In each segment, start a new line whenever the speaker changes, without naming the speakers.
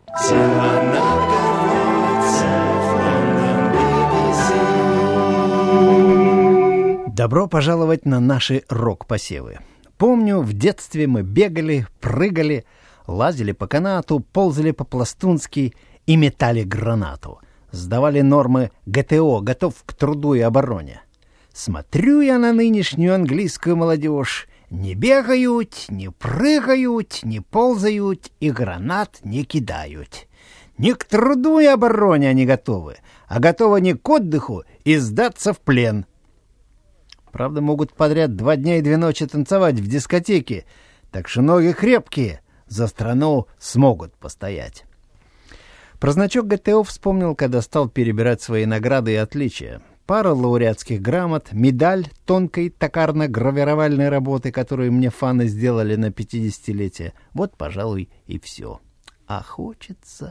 Добро пожаловать на наши рок-посевы. Помню, в детстве мы бегали, прыгали, лазили по канату, ползали по-пластунски и метали гранату. Сдавали нормы ГТО, готов к труду и обороне. Смотрю я на нынешнюю английскую молодежь. Не бегают, не прыгают, не ползают и гранат не кидают. Не к труду и обороне они готовы, а готовы не к отдыху и сдаться в плен. Правда, могут подряд 2 дня и 2 ночи танцевать в дискотеке, так что ноги крепкие, за страну смогут постоять. Про значок ГТО вспомнил, когда стал перебирать свои награды и отличия. Пара лауреатских грамот, медаль тонкой токарно-гравировальной работы, которую мне фаны сделали на 50-летие. Вот, пожалуй, и все. А хочется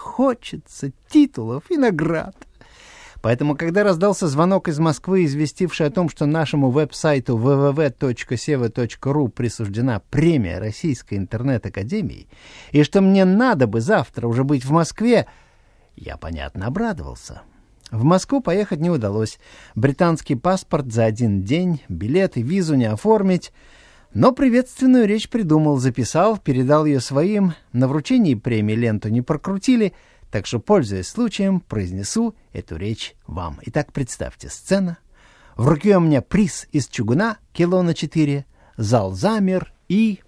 титулов и наград. Поэтому, когда раздался звонок из Москвы, известивший о том, что нашему веб-сайту www.seva.ru присуждена премия Российской интернет-академии, и что мне надо бы завтра уже быть в Москве, я, понятно, обрадовался. В Москву поехать не удалось. Британский паспорт за 1 день, билет и визу не оформить. Но приветственную речь придумал, записал, передал ее своим. На вручении премии ленту не прокрутили, так что, пользуясь случаем, произнесу эту речь вам. Итак, представьте, сцена. В руке у меня приз из чугуна, кило на 4. Зал замер и...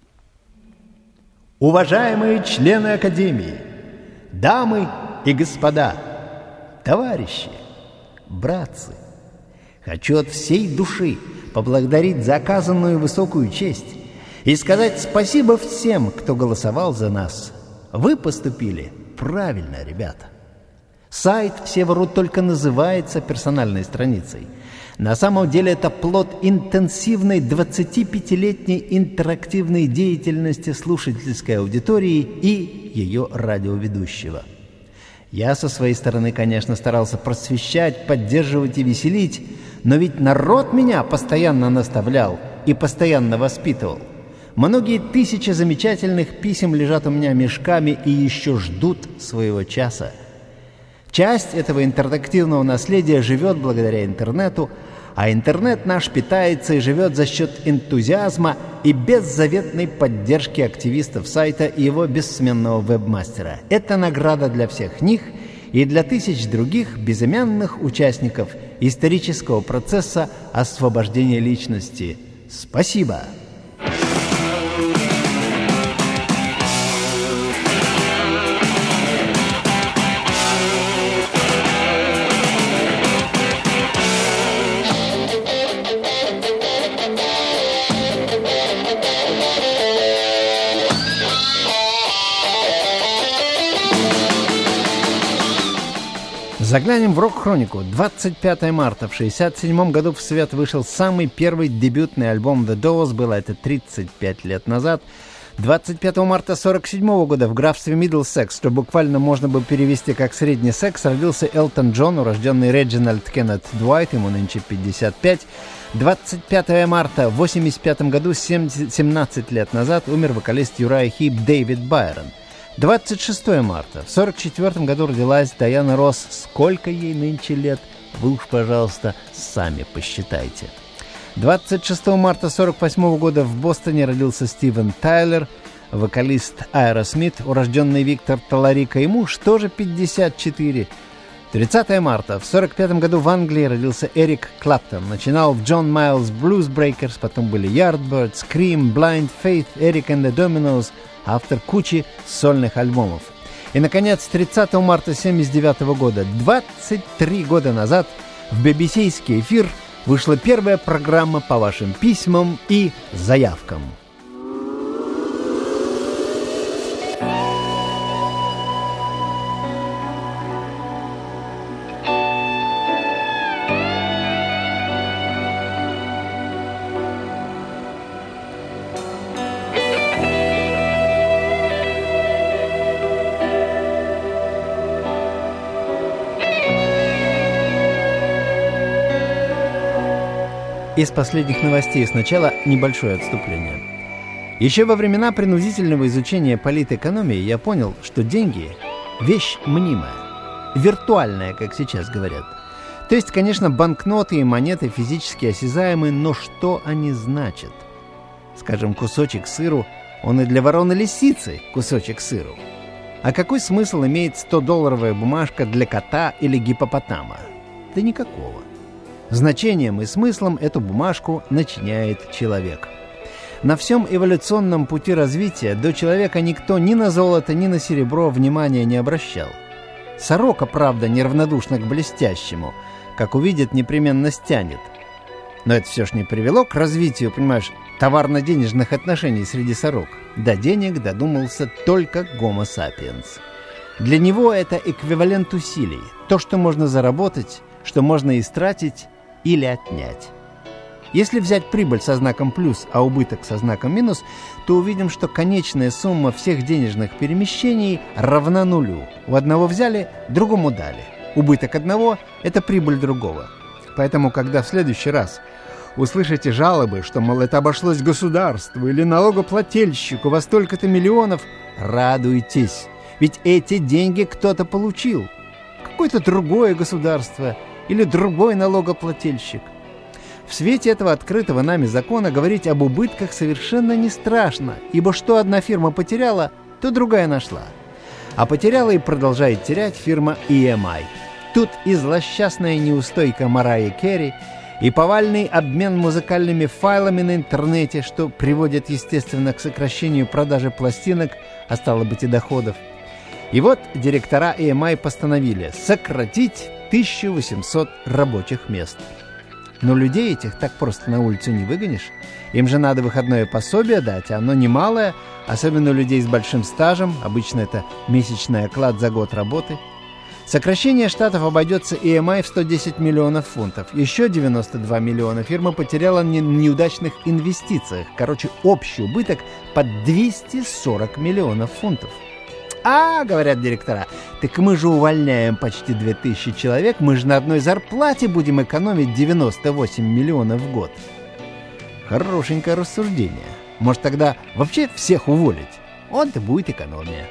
Уважаемые члены Академии, дамы и господа, товарищи, братцы, хочу от всей души поблагодарить за оказанную высокую честь и сказать спасибо всем, кто голосовал за нас. Вы поступили правильно, ребята. Сайт Сева.ру только называется персональной страницей. На самом деле это плод интенсивной 25-летней интерактивной деятельности слушательской аудитории и ее радиоведущего. Я со своей стороны, конечно, старался просвещать, поддерживать и веселить, но ведь народ меня постоянно наставлял и постоянно воспитывал. Многие тысячи замечательных писем лежат у меня мешками и еще ждут своего часа. Часть этого интерактивного наследия живет благодаря интернету, а интернет наш питается и живет за счет энтузиазма и беззаветной поддержки активистов сайта и его бессменного вебмастера. Это награда для всех них и для тысяч других безымянных участников исторического процесса освобождения личности. Спасибо! Заглянем в рок-хронику. 25 марта в 1967 году в свет вышел самый первый дебютный альбом The Doors, было это 35 лет назад. 25 марта 1947 года в графстве Миддлсекс, что буквально можно бы перевести как «средний секс», родился Элтон Джон, урожденный Реджинальд Кеннет Дуайт, ему нынче 55. 25 марта в 1985 году, 17 лет назад, умер вокалист Юрайа Хип Дэвид Байрон. 26 марта в 1944 году родилась Дайана Росс. Сколько ей нынче лет, вы уж, пожалуйста, сами посчитайте. 26 марта 1948 года в Бостоне родился Стивен Тайлер, вокалист Aerosmith, урожденный Виктор Таларико, ему тоже 54. 30 марта в 1945 году в Англии родился Эрик Клэптон. Начинал в John Miles Blues Breakers, потом были Yardbirds, Cream, Blind Faith, Eric and the Dominos, автор кучи сольных альбомов. И, наконец, 30 марта 1979 года, 23 года назад, в BBC-ский эфир вышла первая программа по вашим письмам и заявкам. Из последних новостей сначала небольшое отступление. Еще во времена принудительного изучения политэкономии я понял, что деньги вещь мнимая, виртуальная, как сейчас говорят. То есть, конечно, банкноты и монеты физически осязаемы, но что они значат? Скажем, кусочек сыру, он и для вороны-лисицы кусочек сыру. А какой смысл имеет 100-долларовая бумажка для кота или гиппопотама? Да никакого. Значением и смыслом эту бумажку начиняет человек. На всем эволюционном пути развития до человека никто ни на золото, ни на серебро внимания не обращал. Сорока, правда, неравнодушна к блестящему, как увидит, непременно стянет. Но это все ж не привело к развитию, понимаешь, товарно-денежных отношений среди сорок. До денег додумался только Homo sapiens. Для него это эквивалент усилий. То, что можно заработать, что можно истратить или отнять. Если взять прибыль со знаком плюс, а убыток со знаком минус, то увидим, что конечная сумма всех денежных перемещений равна нулю. У одного взяли, другому дали. Убыток одного – это прибыль другого. Поэтому, когда в следующий раз услышите жалобы, что, мол, это обошлось государству или налогоплательщику во столько-то миллионов, радуйтесь, ведь эти деньги кто-то получил. Какое-то другое государство или другой налогоплательщик. В свете этого открытого нами закона говорить об убытках совершенно не страшно, ибо что одна фирма потеряла, то другая нашла. А потеряла и продолжает терять фирма EMI. Тут и злосчастная неустойка Марайи Керри, и повальный обмен музыкальными файлами на интернете, что приводит, естественно, к сокращению продажи пластинок, а стало быть и доходов. И вот директора EMI постановили сократить 1800 рабочих мест. Но людей этих так просто на улицу не выгонишь. Им же надо выходное пособие дать, а оно немалое, особенно у людей с большим стажем, обычно это месячный оклад за год работы. Сокращение штатов обойдется EMI в 110 миллионов фунтов. Еще 92 миллиона фирма потеряла на неудачных инвестициях. Короче, общий убыток под 240 миллионов фунтов. «А, — говорят директора, — так мы же увольняем почти 2000 человек, мы же на одной зарплате будем экономить 98 миллионов в год». Хорошенькое рассуждение. Может, тогда вообще всех уволить? Вот-то будет экономия.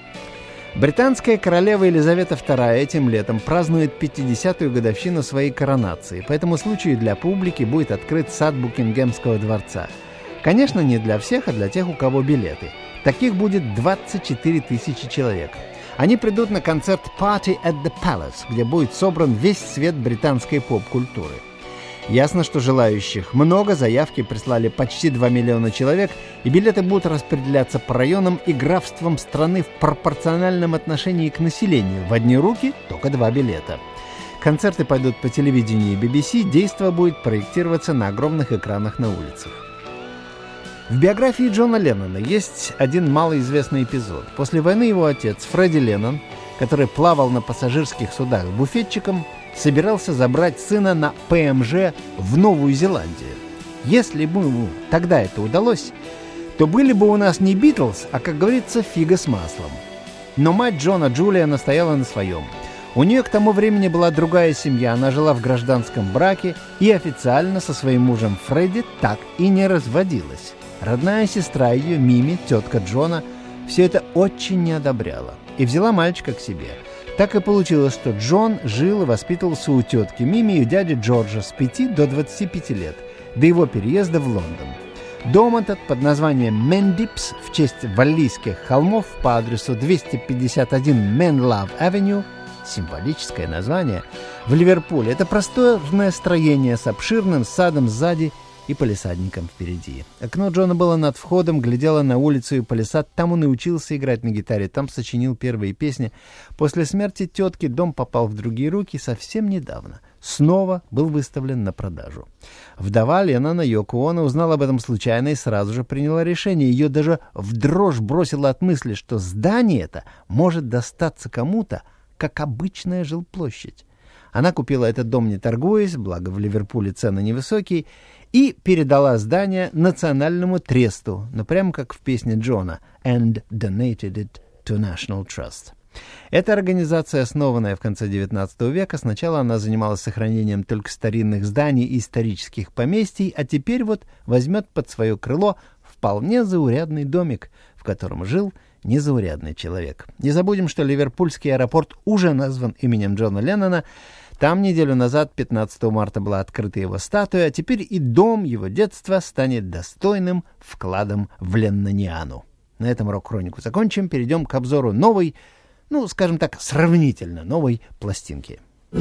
Британская королева Елизавета II этим летом празднует 50-ю годовщину своей коронации. По этому случаю для публики будет открыт сад Букингемского дворца. Конечно, не для всех, а для тех, у кого билеты. Таких будет 24 тысячи человек. Они придут на концерт Party at the Palace, где будет собран весь свет британской поп-культуры. Ясно, что желающих много, заявки прислали почти 2 миллиона человек, и билеты будут распределяться по районам и графствам страны в пропорциональном отношении к населению. В одни руки только 2 билета. Концерты пойдут по телевидению и BBC, действо будет проектироваться на огромных экранах на улицах. В биографии Джона Леннона есть один малоизвестный эпизод. После войны его отец, Фредди Леннон, который плавал на пассажирских судах буфетчиком, собирался забрать сына на ПМЖ в Новую Зеландию. Если бы ему тогда это удалось, то были бы у нас не Битлз, а, как говорится, фига с маслом. Но мать Джона, Джулия, настояла на своем. У нее к тому времени была другая семья, она жила в гражданском браке и официально со своим мужем Фредди так и не разводилась. Родная сестра ее, Мими, тетка Джона, все это очень не одобряла и взяла мальчика к себе. Так и получилось, что Джон жил и воспитывался у тетки Мими и дяди Джорджа с 5 до 25 лет, до его переезда в Лондон. Дом этот под названием Мендипс в честь Валлийских холмов по адресу 251 Menlove Avenue, символическое название, в Ливерпуле. Это просторное строение с обширным садом сзади и палисадником впереди. Окно Джона было над входом, глядело на улицу и палисад. Там он и учился играть на гитаре, там сочинил первые песни. После смерти тетки дом попал в другие руки совсем недавно. Снова был выставлен на продажу. Вдова Леннона Йоко Оно узнала об этом случайно и сразу же приняла решение. Ее даже в дрожь бросило от мысли, что здание это может достаться кому-то, как обычная жилплощадь. Она купила этот дом не торгуясь, благо в Ливерпуле цены невысокие, и передала здание Национальному тресту, но прямо как в песне Джона «And donated it to National Trust». Эта организация, основанная в конце XIX века, сначала она занималась сохранением только старинных зданий и исторических поместий, а теперь вот возьмет под свое крыло вполне заурядный домик, в котором жил незаурядный человек. Не забудем, что ливерпульский аэропорт уже назван именем Джона Леннона. Там неделю назад, 15 марта, была открыта его статуя, а теперь и дом его детства станет достойным вкладом в леннониану. На этом рок-хронику закончим, перейдем к обзору новой, скажем так, сравнительно новой пластинки.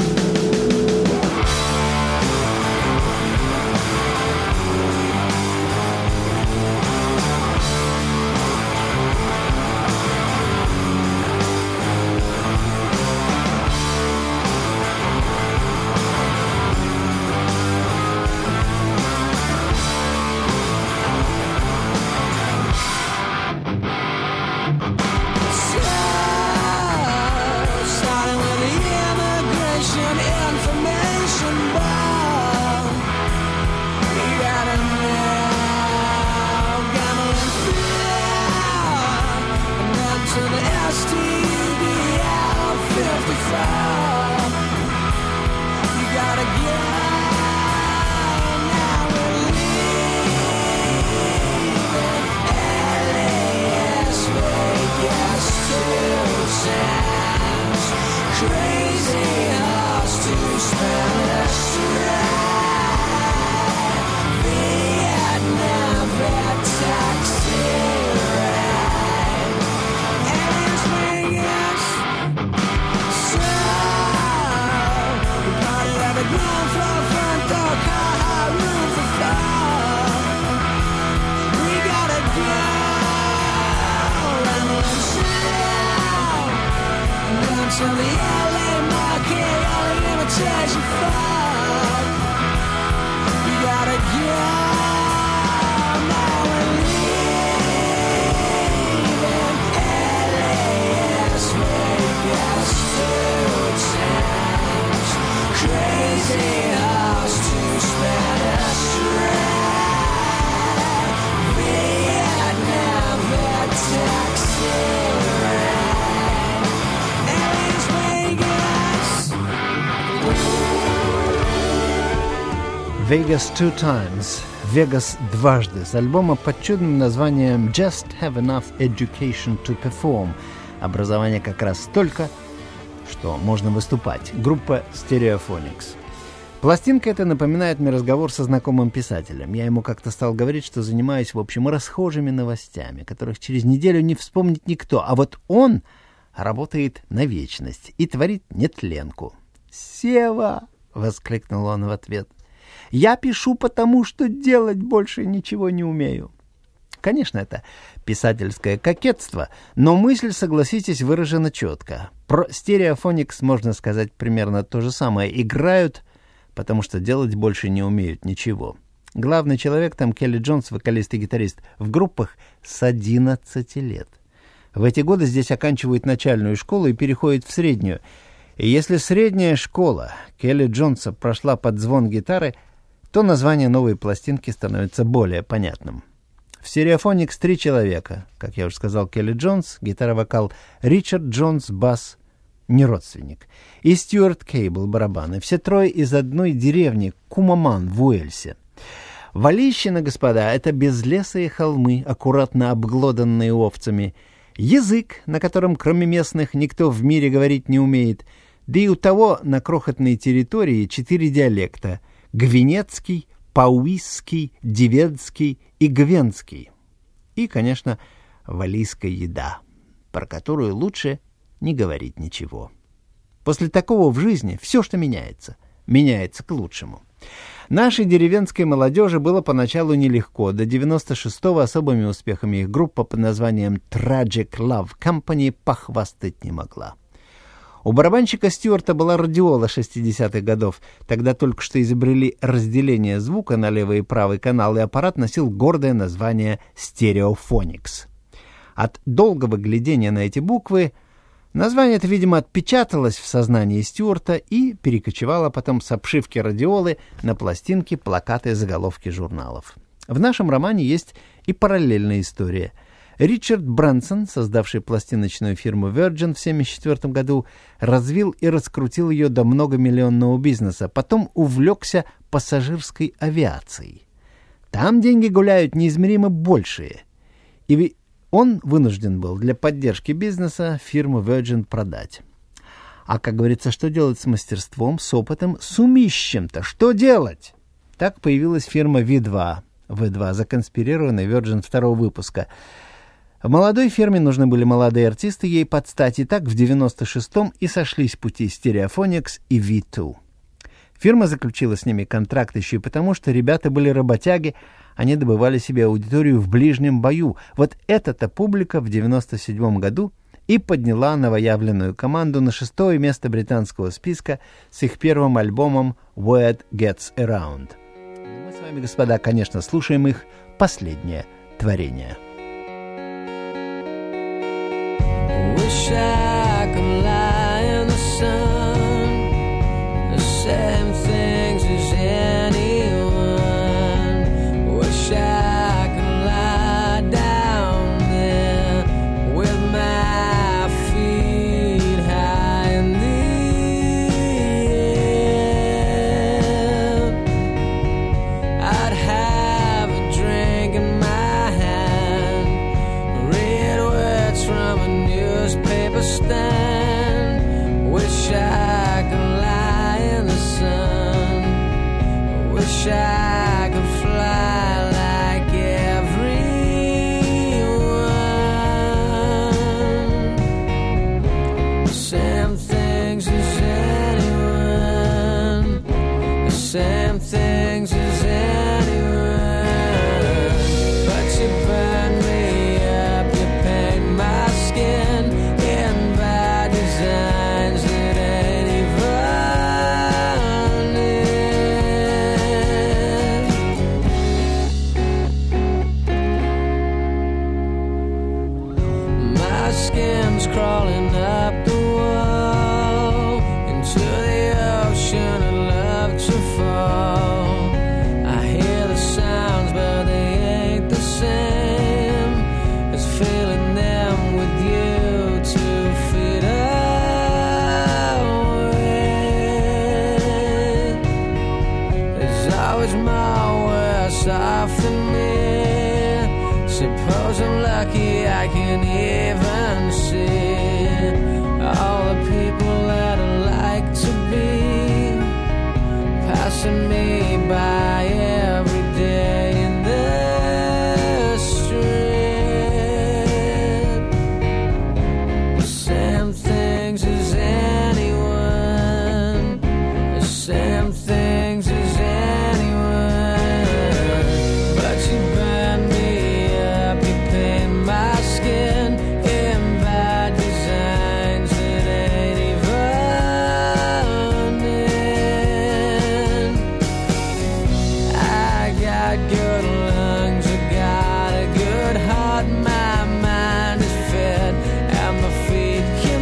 Vegas Two Times, Вегас дважды, с альбома под чудным названием Just Have Enough Education to Perform. Образование как раз столько, что можно выступать. Группа Stereophonics. Пластинка эта напоминает мне разговор со знакомым писателем. Я ему как-то стал говорить, что занимаюсь, в общем, расхожими новостями, которых через неделю не вспомнит никто. А вот он работает на вечность и творит нетленку. «Сева!» — воскликнул он в ответ. «Я пишу, потому что делать больше ничего не умею». Конечно, это писательское кокетство, но мысль, согласитесь, выражена четко. Про Stereophonics можно сказать примерно то же самое. Играют, потому что делать больше не умеют ничего. Главный человек там Келли Джонс, вокалист и гитарист, в группах с 11 лет. В эти годы здесь оканчивает начальную школу и переходит в среднюю. И если средняя школа Келли Джонса прошла под звон гитары, то название новой пластинки становится более понятным. В Stereophonics 3 человека, как я уже сказал, Келли Джонс, гитара-вокал, Ричард Джонс, бас, не родственник, и Стюарт Кейбл, барабаны. Все трое из одной деревни, Кумаман, в Уэльсе. Валищина, господа, это безлесые холмы, аккуратно обглоданные овцами, язык, на котором кроме местных никто в мире говорить не умеет, да и у того на крохотной территории 4 диалекта — гвинецкий, пауисский, дивенский и гвенский. И, конечно, валлийская еда, про которую лучше не говорить ничего. После такого в жизни все, что меняется к лучшему. Нашей деревенской молодежи было поначалу нелегко. До 96-го особыми успехами их группа под названием Tragic Love Company похвастать не могла. У барабанщика Стюарта была радиола 60-х годов. Тогда только что изобрели разделение звука на левый и правый канал, и аппарат носил гордое название Stereophonics. От долгого глядения на эти буквы название это, видимо, отпечаталось в сознании Стюарта и перекочевало потом с обшивки радиолы на пластинки, плакаты и заголовки журналов. В нашем романе есть и параллельная история. Ричард Брэнсон, создавший пластиночную фирму Virgin в 1974 году, развил и раскрутил ее до многомиллионного бизнеса, потом увлекся пассажирской авиацией. Там деньги гуляют неизмеримо большие. И он вынужден был для поддержки бизнеса фирму Virgin продать. А, как говорится, что делать с мастерством, с опытом, с умищем-то? Что делать? Так появилась фирма V2, законспирированная Virgin второго выпуска. В молодой фирме нужны были молодые артисты, ей под стать. И так в 96-м и сошлись пути Stereophonics и V2. Фирма заключила с ними контракт еще и потому, что ребята были работяги, они добывали себе аудиторию в ближнем бою. Вот эта-то публика в 97 году и подняла новоявленную команду на 6-е место британского списка с их первым альбомом Word Gets Around. Мы с вами, господа, конечно, слушаем их последнее творение.
Wish I could lie in the sun, the same things as anyone. Wish I could lie down there with my feet high in the air. I'd have a drink in my hand, read words from a newspaper stand. Wish I could lie in the sun. Wish I could fly like everyone. Same things as anyone. The same things as anyone. But you burn me up, you paint my skin in bad designs that ain't even in. My skin's crawling up the wall into the ocean I'd love to fall. I hear the sounds but they ain't the same as feeling them with you 2 feet away. There's always more worse off than me. Suppose I'm lucky I can even see all the people that I like to be passing me by every day in the street. The same things as anyone. The same things as anyone. But you burn me up, you paint my skin in bad designs that ain't even in. I got good lungs, I got a good heart, my mind is fit, and my feet can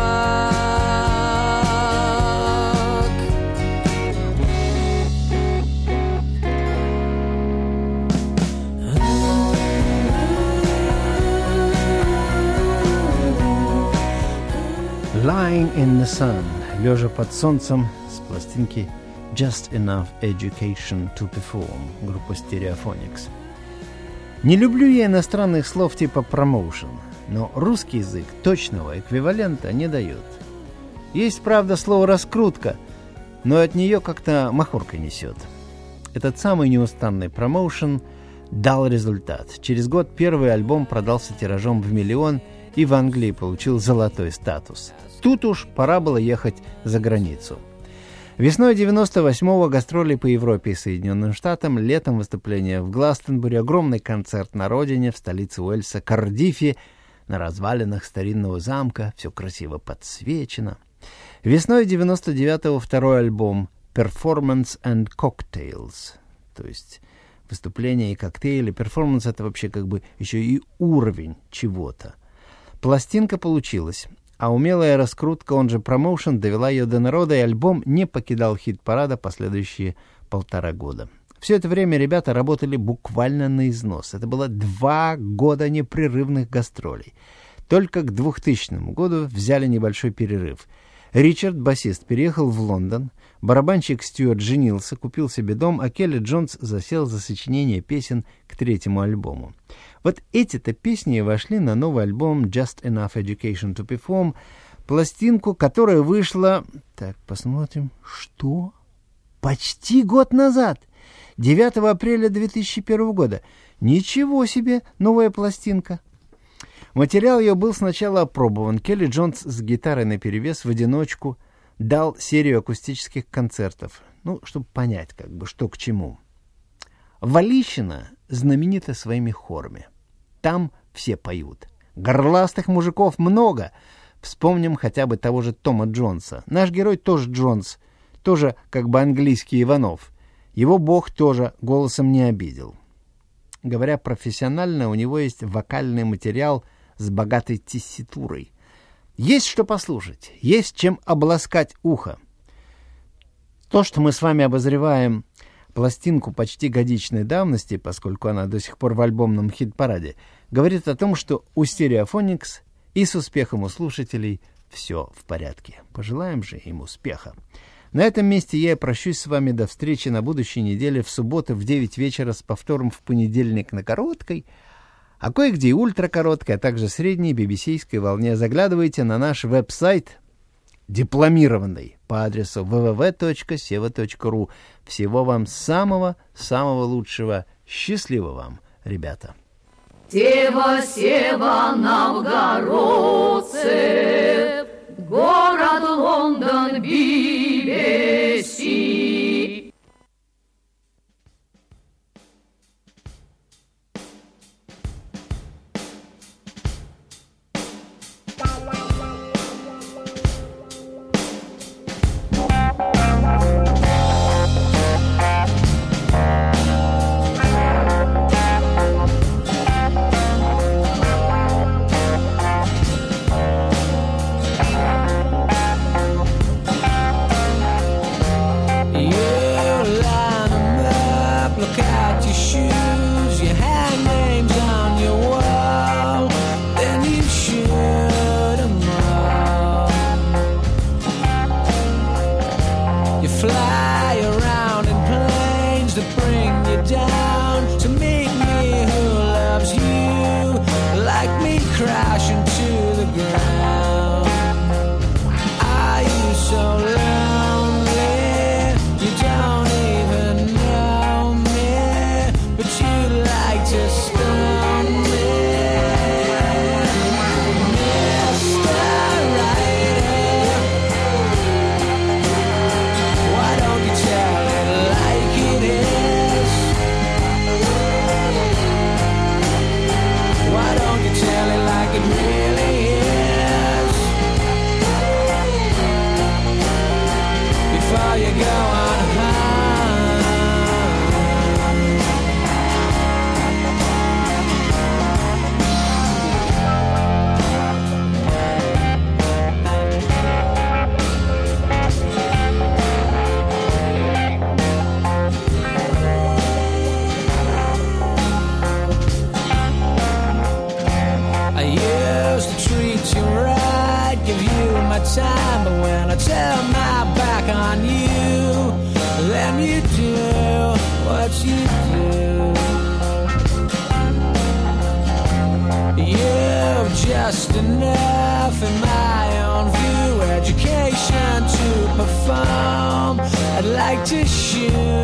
walk.
Lying in the Sun, лежа под солнцем, с пластинки Just Enough Education to Perform, группа Stereophonics. Не люблю я иностранных слов типа promotion, но русский язык точного эквивалента не дает. Есть, правда, слово «раскрутка», но от нее как-то махоркой несет. Этот самый неустанный промоушен дал результат. Через год первый альбом продался тиражом в 1 миллион и в Англии получил золотой статус. Тут уж пора было ехать за границу. Весной 98-го гастроли по Европе и Соединенным Штатам, летом выступления в Гластенбури, огромный концерт на родине, в столице Уэльса, Кардифе, на развалинах старинного замка, все красиво подсвечено. Весной 99-го второй альбом «Performance and Cocktails», то есть выступления и коктейли. Перформанс — это вообще как бы еще и уровень чего-то. Пластинка получилась, а умелая раскрутка, он же промоушен, довела ее до народа, и альбом не покидал хит-парада последующие 1,5 года. Все это время ребята работали буквально на износ. Это было 2 года непрерывных гастролей. Только к 2000 году взяли небольшой перерыв. Ричард, басист, переехал в Лондон, барабанщик Стюарт женился, купил себе дом, а Келли Джонс засел за сочинение песен к 3-му альбому. Вот эти-то песни вошли на новый альбом «Just Enough Education to Perform», пластинку, которая вышла... Так, посмотрим. Что? Почти год назад. 9 апреля 2001 года. Ничего себе, новая пластинка. Материал ее был сначала опробован. Келли Джонс с гитарой наперевес в одиночку дал серию акустических концертов. Ну, чтобы понять, как бы, что к чему. Валищина знаменита своими хорами. Там все поют. Горластых мужиков много. Вспомним хотя бы того же Тома Джонса. Наш герой тоже Джонс. Тоже как бы английский Иванов. Его бог тоже голосом не обидел. Говоря профессионально, у него есть вокальный материал с богатой тесситурой. Есть что послушать, есть чем обласкать ухо. То, что мы с вами обозреваем пластинку почти годичной давности, поскольку она до сих пор в альбомном хит-параде, говорит о том, что у Stereophonics и с успехом у слушателей все в порядке. Пожелаем же им успеха. На этом месте я прощусь с вами до встречи на будущей неделе в субботу в 9 вечера с повтором в понедельник на короткой, а кое-где и ультракороткой, а также средней BBC-ской волне. Заглядывайте на наш веб-сайт дипломированный по адресу www.seva.ru. Всего вам самого-самого лучшего. Счастливо вам, ребята!
Сева, Сева, новгородцы, город Лондон, BBC.
Time, but when I turn my back on you, then you do what you do. You've just enough in my own view, education to perform. I'd like to shoot